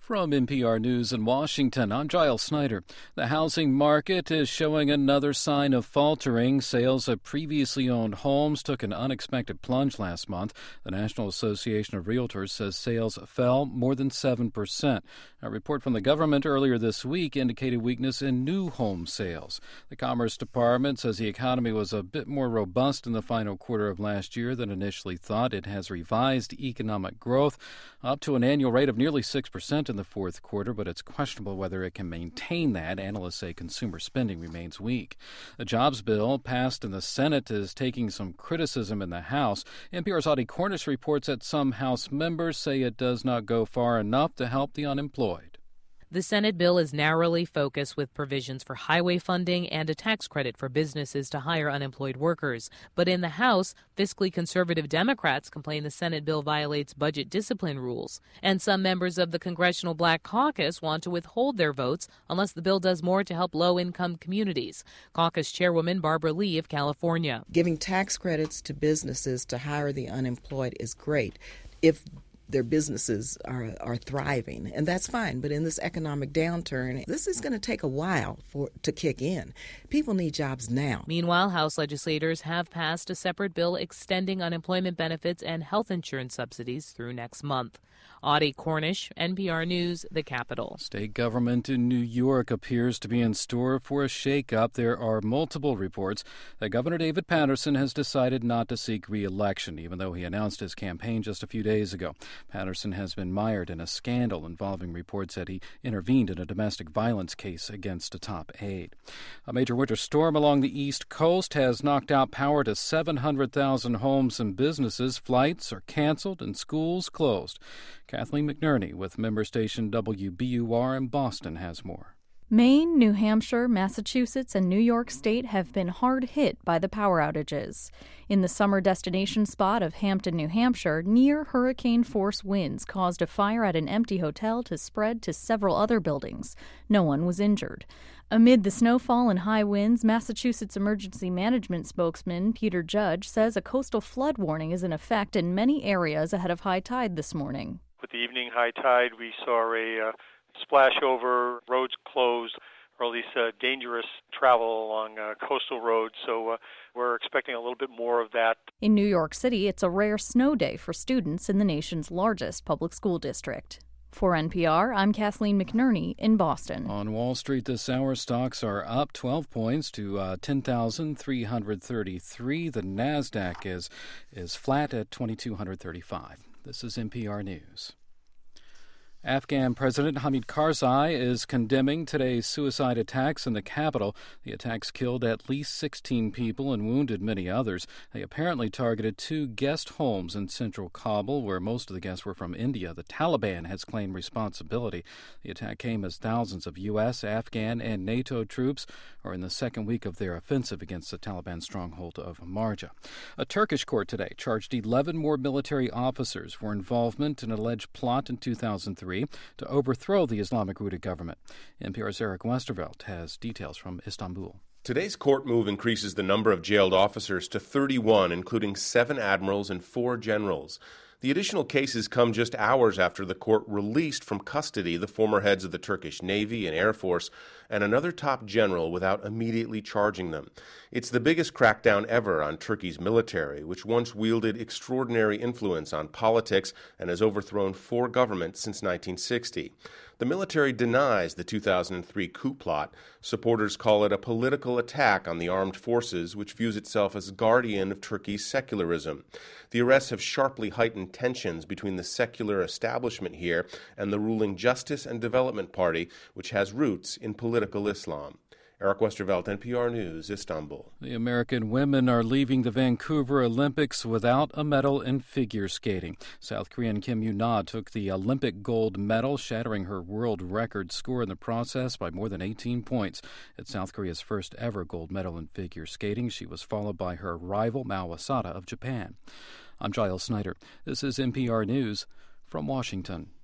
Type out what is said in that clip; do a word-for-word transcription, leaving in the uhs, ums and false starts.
From N P R News in Washington, I'm Giles Snyder. The housing market is showing another sign of faltering. Sales of previously owned homes took an unexpected plunge last month. The National Association of Realtors says sales fell more than seven percent. A report from the government earlier this week indicated weakness in new home sales. The Commerce Department says the economy was a bit more robust in the final quarter of last year than initially thought. It has revised economic growth up to an annual rate of nearly six percent in the fourth quarter, but it's questionable whether it can maintain that. Analysts say consumer spending remains weak. The jobs bill passed in the Senate is taking some criticism in the House. N P R's Audie Cornish reports that some House members say it does not go far enough to help the unemployed. The Senate bill is narrowly focused with provisions for highway funding and a tax credit for businesses to hire unemployed workers. But in the House, fiscally conservative Democrats complain the Senate bill violates budget discipline rules. And some members of the Congressional Black Caucus want to withhold their votes unless the bill does more to help low-income communities. Caucus Chairwoman Barbara Lee of California. Giving tax credits to businesses to hire the unemployed is great if their businesses are are thriving, and that's fine. But in this economic downturn, this is going to take a while for to kick in. People need jobs now. Meanwhile, House legislators have passed a separate bill extending unemployment benefits and health insurance subsidies through next month. Audie Cornish, N P R News, the Capitol. State government in New York appears to be in store for a shakeup. There are multiple reports that Governor David Paterson has decided not to seek re-election, even though he announced his campaign just a few days ago. Paterson has been mired in a scandal involving reports that he intervened in a domestic violence case against a top aide. A major winter storm along the East Coast has knocked out power to seven hundred thousand homes and businesses. Flights are canceled and schools closed. Kathleen McNerney with member station W B U R in Boston has more. Maine, New Hampshire, Massachusetts, and New York State have been hard hit by the power outages. In the summer destination spot of Hampton, New Hampshire, near hurricane-force winds caused a fire at an empty hotel to spread to several other buildings. No one was injured. Amid the snowfall and high winds, Massachusetts Emergency Management spokesman Peter Judge says a coastal flood warning is in effect in many areas ahead of high tide this morning. With the evening high tide, we saw a uh, splash over, roads closed, or at least uh, dangerous travel along uh, coastal roads. So uh, we're expecting a little bit more of that. In New York City, it's a rare snow day for students in the nation's largest public school district. For N P R, I'm Kathleen McNerney in Boston. On Wall Street this hour, stocks are up twelve points to uh, ten thousand three hundred thirty-three. The NASDAQ is, is flat at two thousand two hundred thirty-five. This is N P R News. Afghan President Hamid Karzai is condemning today's suicide attacks in the capital. The attacks killed at least sixteen people and wounded many others. They apparently targeted two guest homes in central Kabul, where most of the guests were from India. The Taliban has claimed responsibility. The attack came as thousands of U S, Afghan, and NATO troops are in the second week of their offensive against the Taliban stronghold of Marja. A Turkish court today charged eleven more military officers for involvement in an alleged plot in two thousand three to overthrow the Islamic-rooted government. N P R's Eric Westervelt has details from Istanbul. Today's court move increases the number of jailed officers to thirty-one, including seven admirals and four generals. The additional cases come just hours after the court released from custody the former heads of the Turkish Navy and Air Force and another top general without immediately charging them. It's the biggest crackdown ever on Turkey's military, which once wielded extraordinary influence on politics and has overthrown four governments since nineteen sixty. The military denies the two thousand three coup plot. Supporters call it a political attack on the armed forces, which views itself as guardian of Turkey's secularism. The arrests have sharply heightened tensions between the secular establishment here and the ruling Justice and Development Party, which has roots in political Islam. Eric Westervelt, N P R News, Istanbul. The American women are leaving the Vancouver Olympics without a medal in figure skating. South Korean Kim Yoon-na took the Olympic gold medal, shattering her world record score in the process by more than eighteen points. It's South Korea's first ever gold medal in figure skating. She was followed by her rival Mao Asada of Japan. I'm Giles Snyder. This is N P R News from Washington.